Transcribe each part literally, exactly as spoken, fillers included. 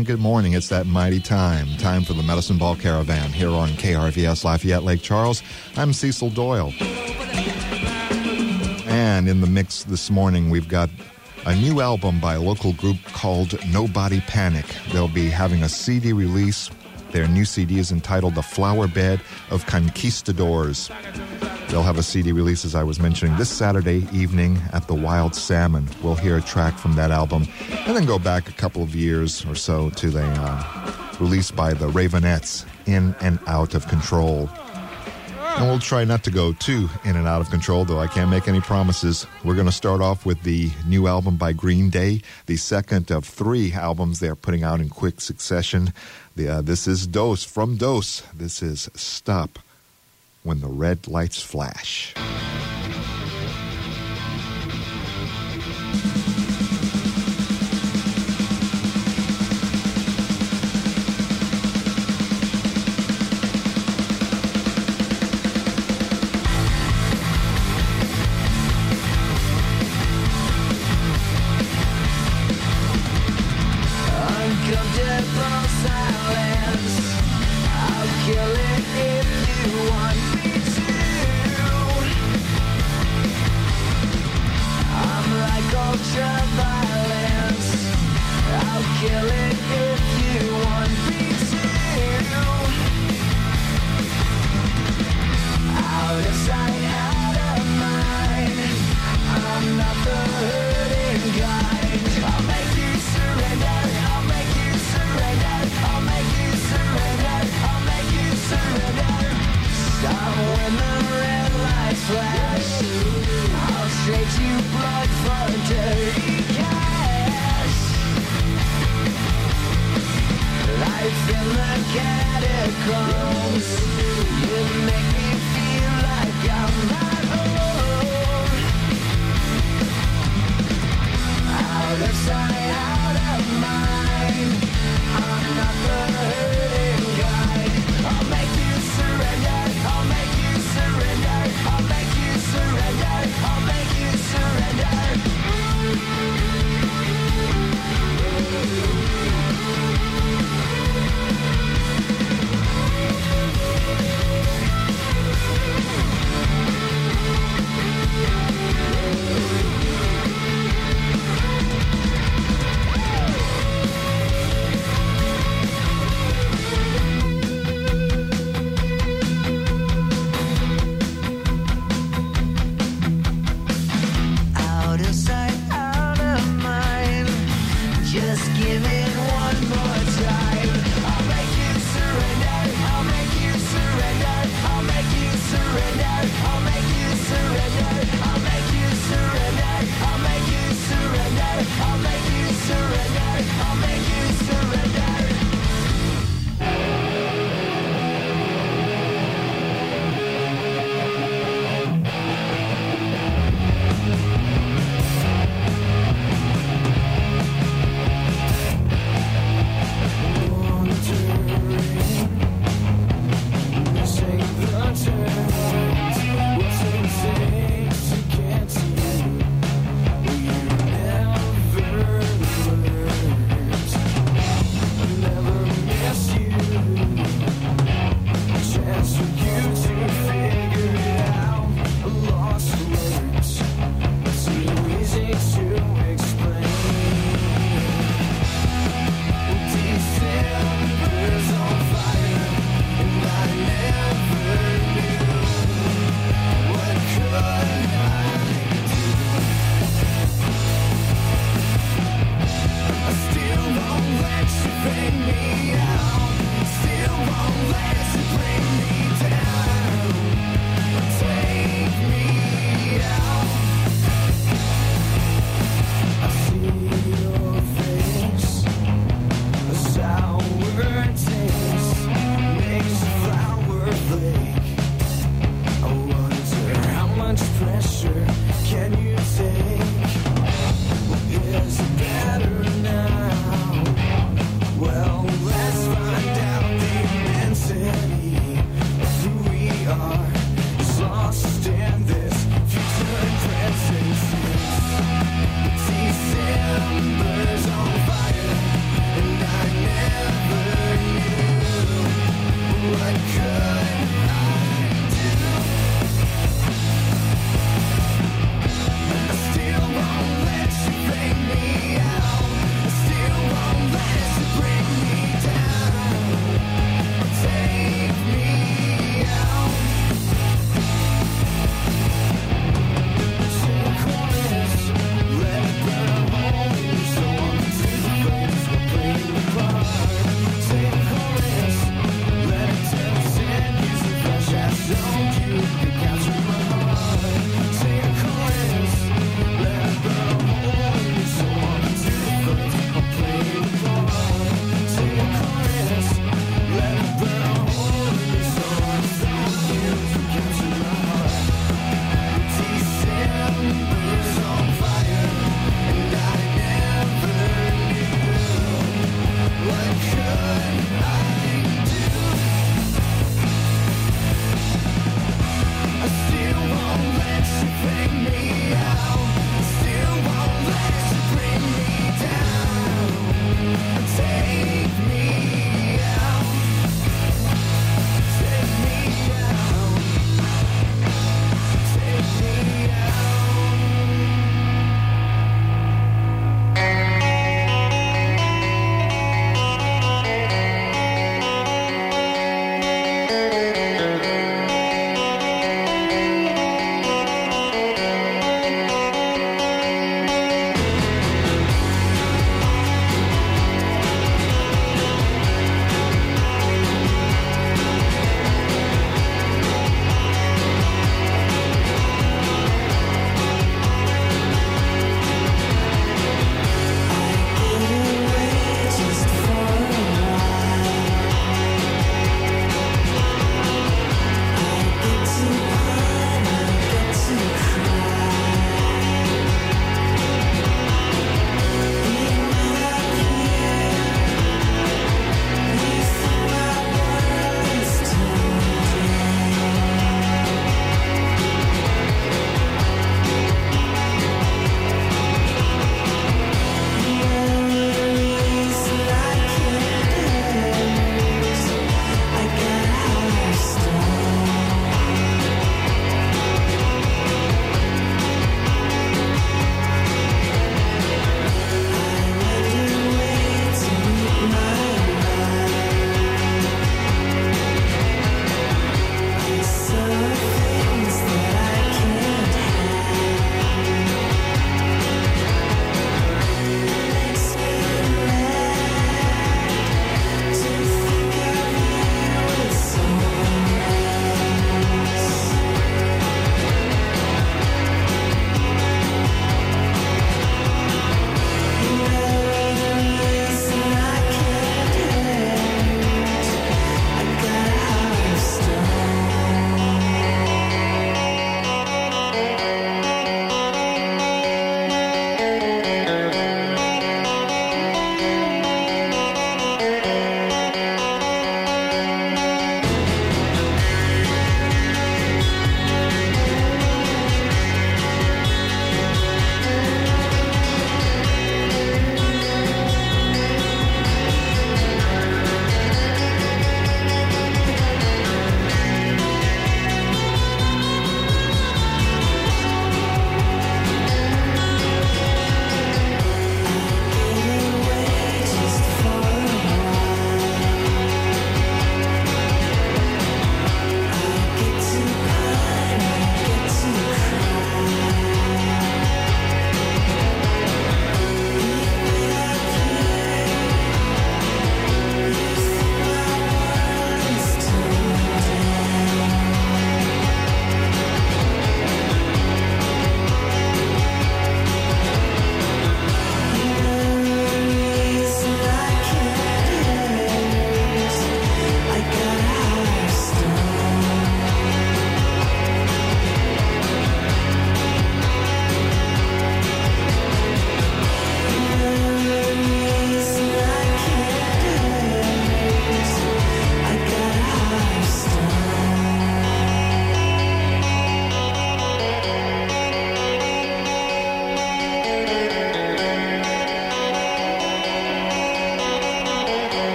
And good morning. It's that mighty time. Time for the Medicine Ball Caravan here on K R V S Lafayette Lake Charles. I'm Cecil Doyle. And in the mix this morning, we've got a new album by a local group called Nobody Panic. They'll be having a C D release. Their new C D is entitled The Flower Bed of Conquistadors. They'll have a C D release, as I was mentioning, this Saturday evening at the Wild Salmon. We'll hear a track from that album and then go back a couple of years or so to the uh, release by the Ravenettes, In and Out of Control. And we'll try not to go too in and out of control, though I can't make any promises. We're going to start off with the new album by Green Day, the second of three albums they're putting out in quick succession. The, uh, this is Dose, from Dose. This is Stop When the Red Lights Flash.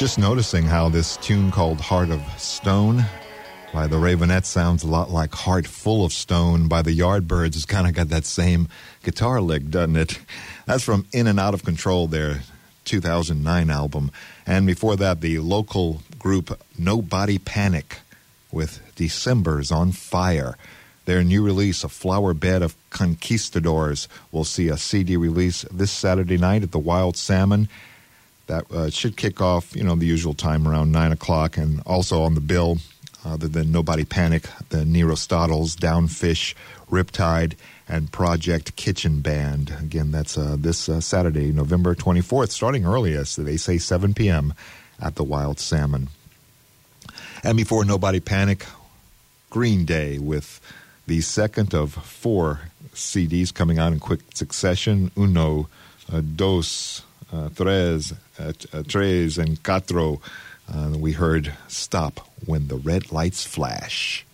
just noticing how this tune called Heart of Stone by the Ravenettes sounds a lot like Heart Full of Stone by the Yardbirds. It's kind of got that same guitar lick, doesn't it? That's from In and Out of Control, their two thousand nine album. And before that, the local group Nobody Panic with December's on Fire. Their new release, A Flower Bed of Conquistadors, will see a C D release this Saturday night at the Wild Salmon. That uh, should kick off, you know, the usual time around nine o'clock. And also on the bill, other than Nobody Panic, the Nerostottles, Downfish, Riptide, and Project Kitchen Band. Again, that's uh, this uh, Saturday, November twenty-fourth, starting earliest, they say seven p.m. at the Wild Salmon. And before Nobody Panic, Green Day with the second of four C Ds coming out in quick succession, Uno, uh, Dos, uh, Tres, uh, Tres, and Cuatro. Uh, we heard Stop When the Red Lights Flash.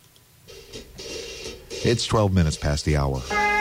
It's twelve minutes past the hour.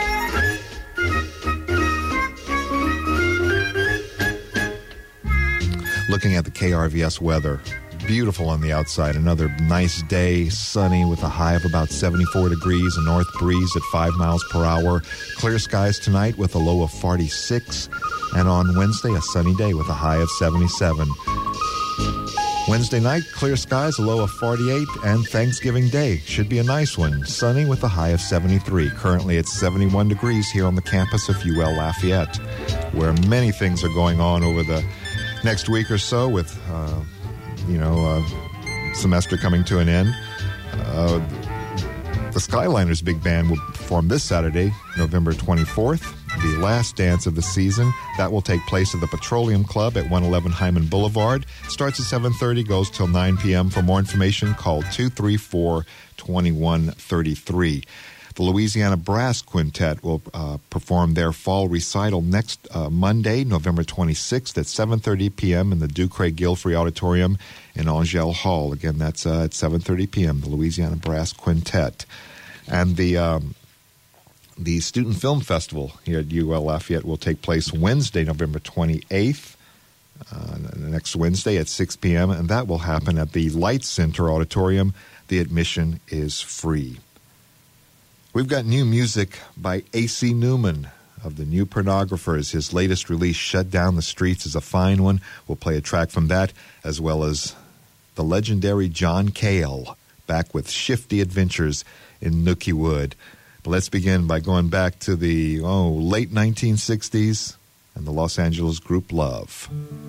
Looking at the K R V S weather. Beautiful on the outside. Another nice day, sunny with a high of about seventy-four degrees, a north breeze at five miles per hour. Clear skies tonight with a low of forty-six. And on Wednesday, a sunny day with a high of seventy-seven. Wednesday night, clear skies, a low of forty-eight. And Thanksgiving Day should be a nice one. Sunny with a high of seventy-three. Currently, it's seventy-one degrees here on the campus of U L Lafayette, where many things are going on over the next week or so with... Uh, you know, uh, semester coming to an end. Uh, the Skyliners Big Band will perform this Saturday, November twenty-fourth, the last dance of the season. That will take place at the Petroleum Club at one eleven Hyman Boulevard. Starts at seven thirty, goes till nine p.m. For more information, call two three four, two one three three. The Louisiana Brass Quintet will uh, perform their fall recital next uh, Monday, November twenty-sixth at seven thirty p.m. in the Ducre Gilfrey Auditorium in Angell Hall. Again, that's uh, at seven thirty p.m., the Louisiana Brass Quintet. And the um, the Student Film Festival here at U L Lafayette will take place Wednesday, November twenty-eighth, uh, next Wednesday at six p.m., and that will happen at the Light Center Auditorium. The admission is free. We've got new music by A C Newman of the New Pornographers. His latest release, Shut Down the Streets, is a fine one. We'll play a track from that, as well as the legendary John Cale, back with Shifty Adventures in Nookie Wood. But let's begin by going back to the oh late nineteen sixties and the Los Angeles group Love.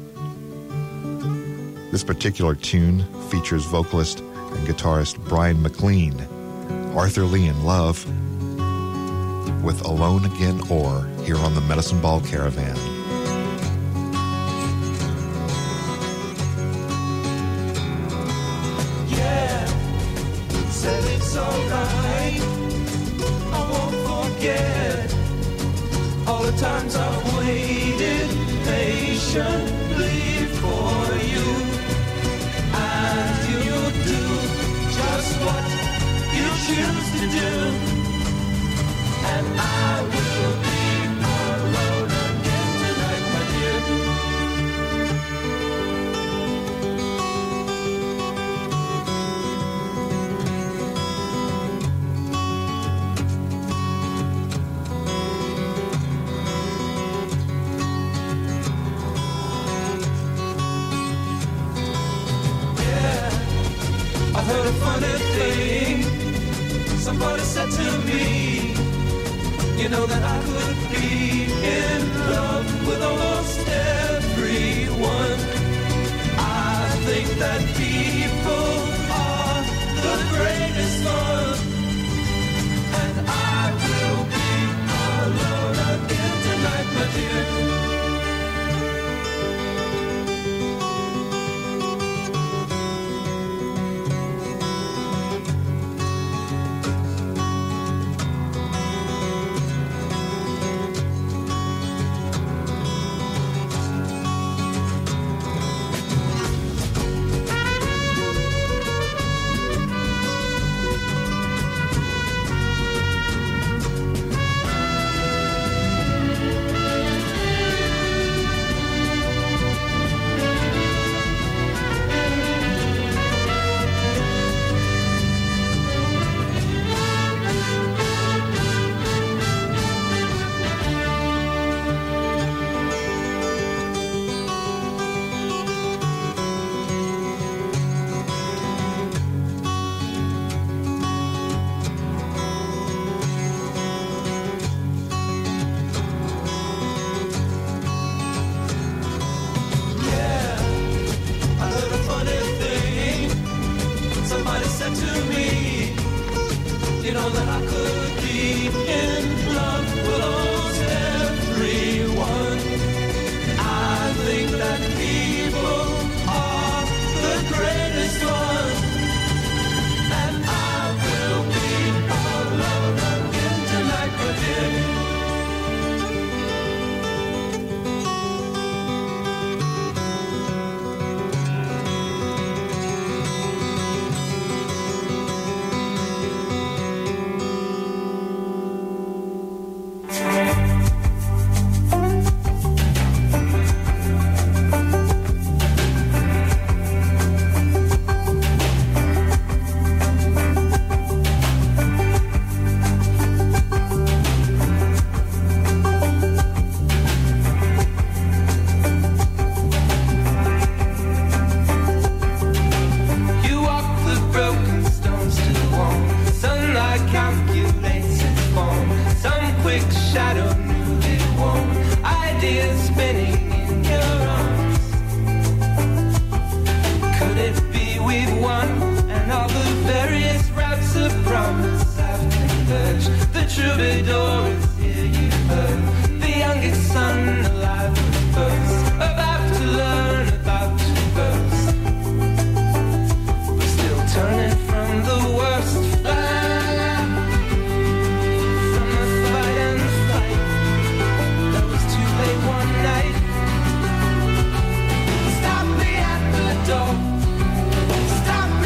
This particular tune features vocalist and guitarist Brian McLean, Arthur Lee in Love, with Alone Again Or, here on the Medicine Ball Caravan. Yeah, said it's alright. I won't forget all the times I've waited patiently for you. And you'll do just what you choose to do, and I will be alone again tonight, my dear. Yeah, I heard a funny thing. Somebody said to me, you know that I could be in love with almost everyone. I think that people are the greatest fun, and I will be alone again tonight, my dear. said to me, you know that I could be in love with almost everyone. I think that people are the greatest ones, and I will be alone again tonight, but dear. Stop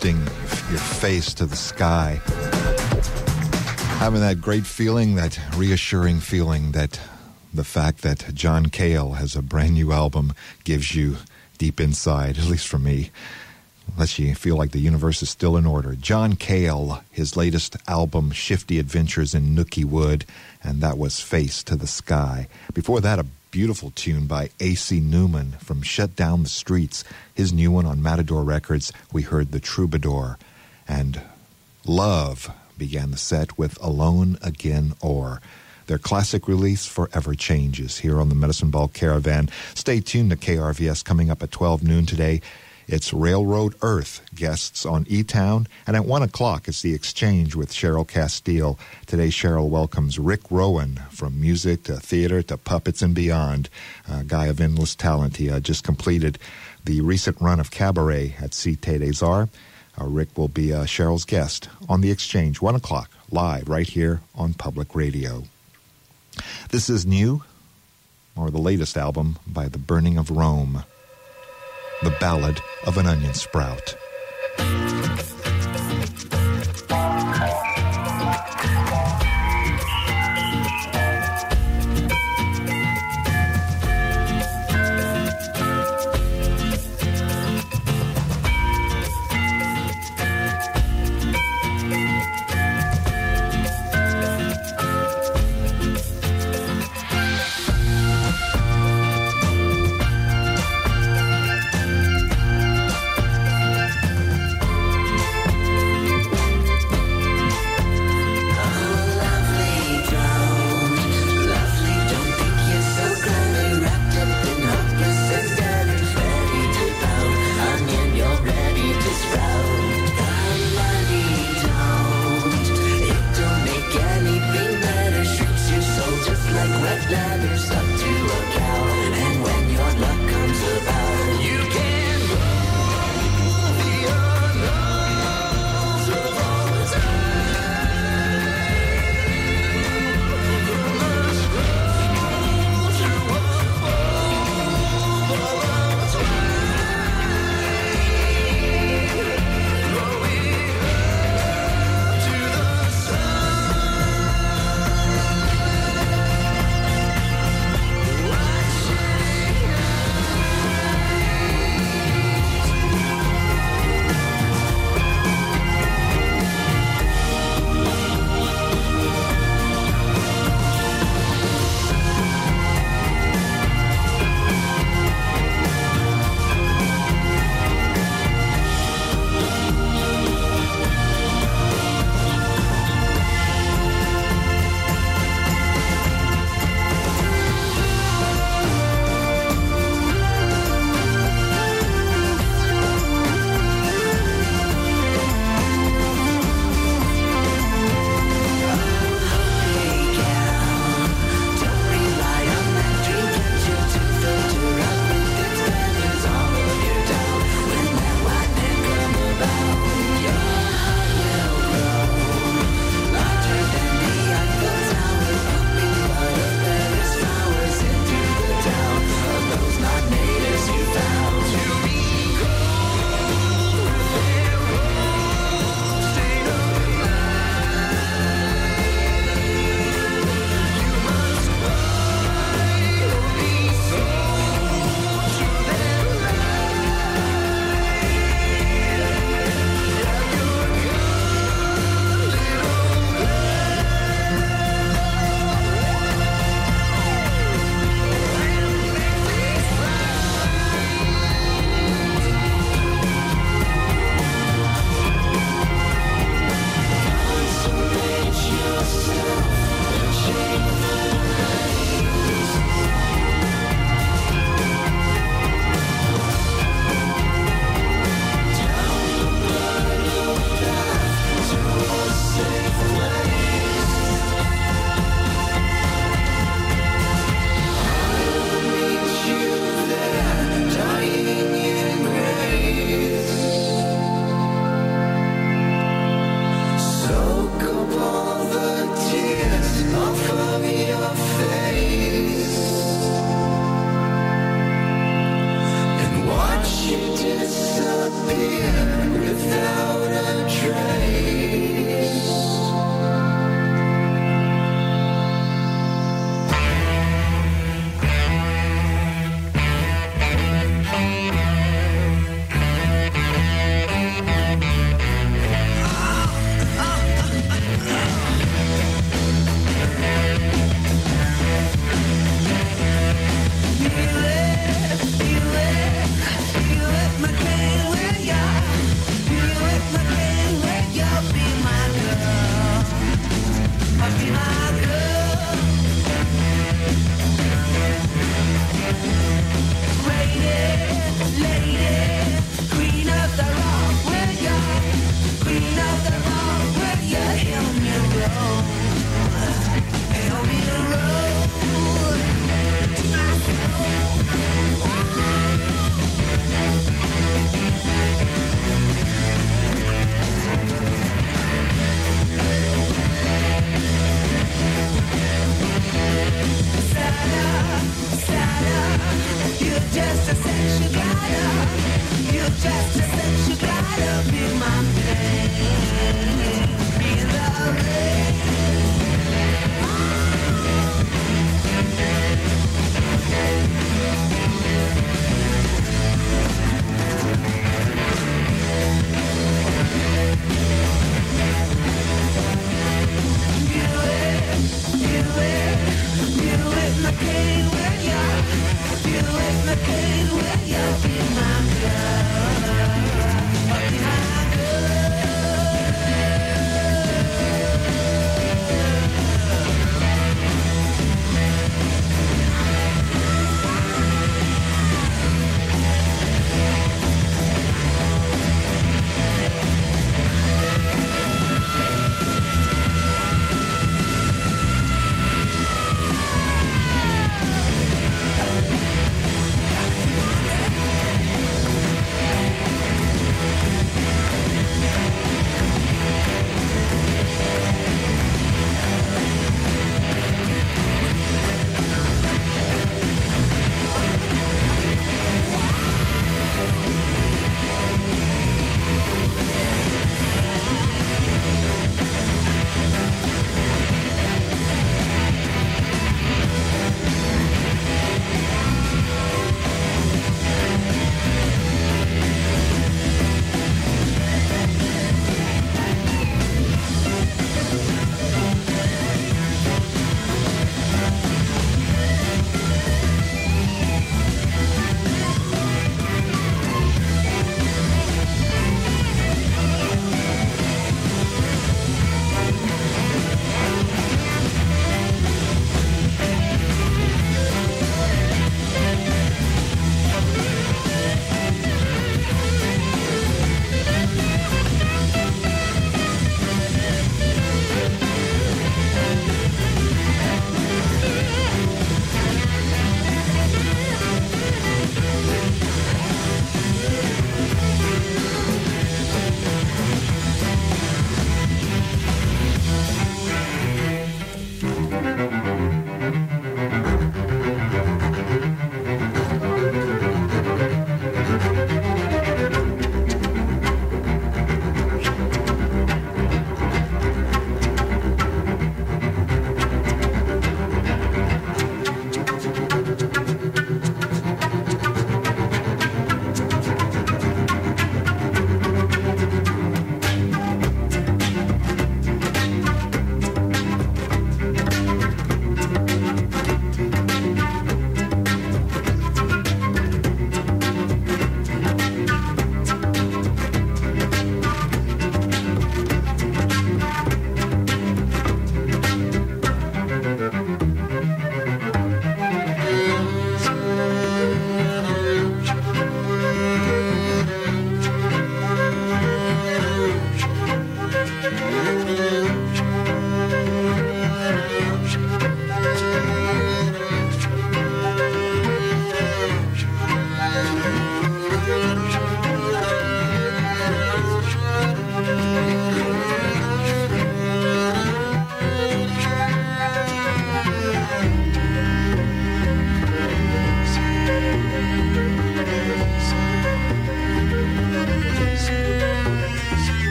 lifting your face to the sky. Having that great feeling, that reassuring feeling that the fact that John Cale has a brand new album gives you deep inside, at least for me. Lets you feel like the universe is still in order. John Cale, his latest album, Shifty Adventures in Nookie Wood, and that was Face to the Sky. Before that, a beautiful tune by A C Newman from Shut Down the Streets. His new one on Matador Records, we heard The Troubadour. And Love began the set with Alone Again Or. Their classic release, Forever Changes, here on the Medicine Ball Caravan. Stay tuned to K R V S coming up at twelve noon today. It's Railroad Earth guests on E-Town. And at one o'clock, it's The Exchange with Cheryl Castile. Today, Cheryl welcomes Rick Rowan, from music to theater to puppets and beyond. A guy of endless talent. He uh, just completed the recent run of Cabaret at Cité des Arts. Uh, Rick will be uh, Cheryl's guest on The Exchange, one o'clock, live right here on Public Radio. This is new, or the latest album by The Burning of Rome, The Ballad of an Onion Sprout.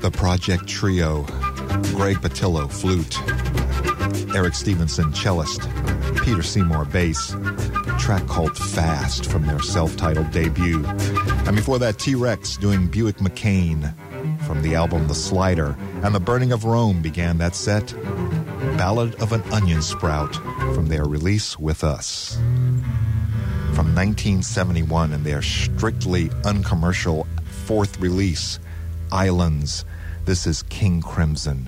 The Project Trio, Greg Patillo, flute, Eric Stevenson, cellist, Peter Seymour, bass, a track called Fast from their self-titled debut. And before that, T-Rex doing Buick McCain from the album The Slider. And The Burning of Rome began that set, Ballad of an Onion Sprout from their release With Us. From nineteen seventy-one and their strictly uncommercial fourth release, Islands. This is King Crimson.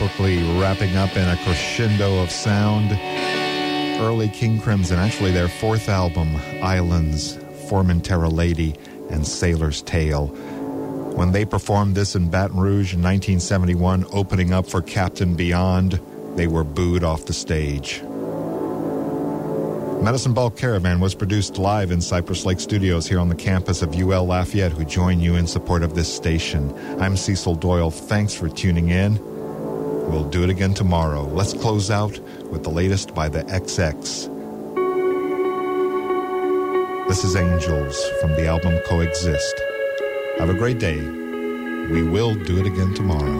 quickly wrapping up in a crescendo of sound. Early King Crimson, actually their fourth album, Islands, Formentera Lady, and Sailor's Tale. When they performed this in Baton Rouge in nineteen seventy-one, opening up for Captain Beyond, they were booed off the stage. Medicine Ball Caravan was produced live in Cypress Lake Studios here on the campus of U L Lafayette, who join you in support of this station. I'm Cecil Doyle. Thanks for tuning in. We'll do it again tomorrow. Let's close out with the latest by the X X. This is Angels from the album Coexist. Have a great day. We will do it again tomorrow.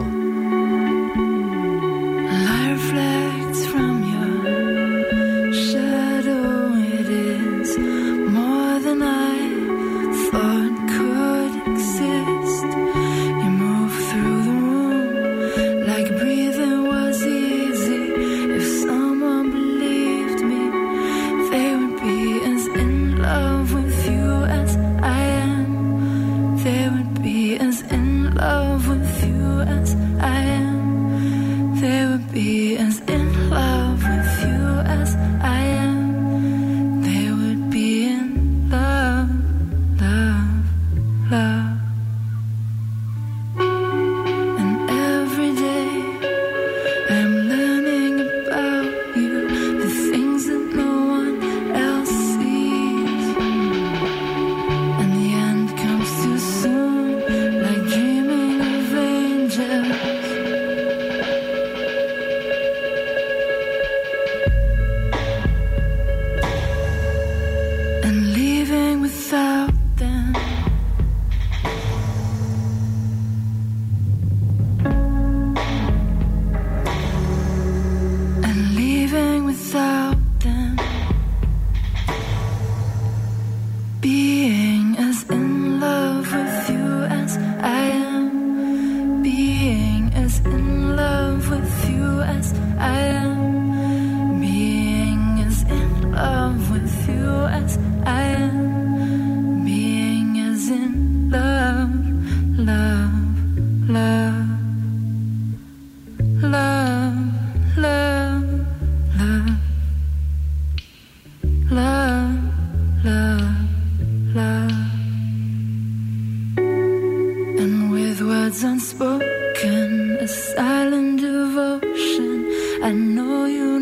Light reflects from your shadow. It is more than I thought could exist. You move through the room like breathing was easy. If someone believed me, they would be as in love with you as I am. They would be as in love with you as I am. They would be as in love with you as I am. They would be in love, love, love. And every day I'm learning about you, the things that no one else sees. And the end comes too soon, like dreaming of angels. And leaving without them. And leaving without them. Being as in love with you as I am. Being as in love with you as I am. Being as in love with you as I am. Being as in love, love, love. Love, love, love. Love, love, love. And with words unspoken, a silent devotion, I know you